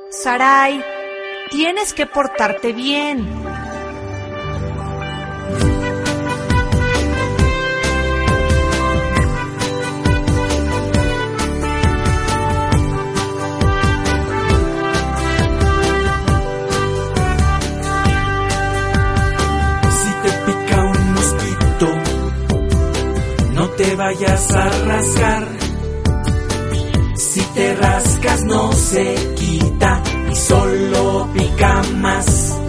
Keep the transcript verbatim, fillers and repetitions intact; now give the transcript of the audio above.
Sarai, tienes que portarte bien. Si te pica un mosquito, no te vayas a rascar. Si te rascas no se quita y solo pica más.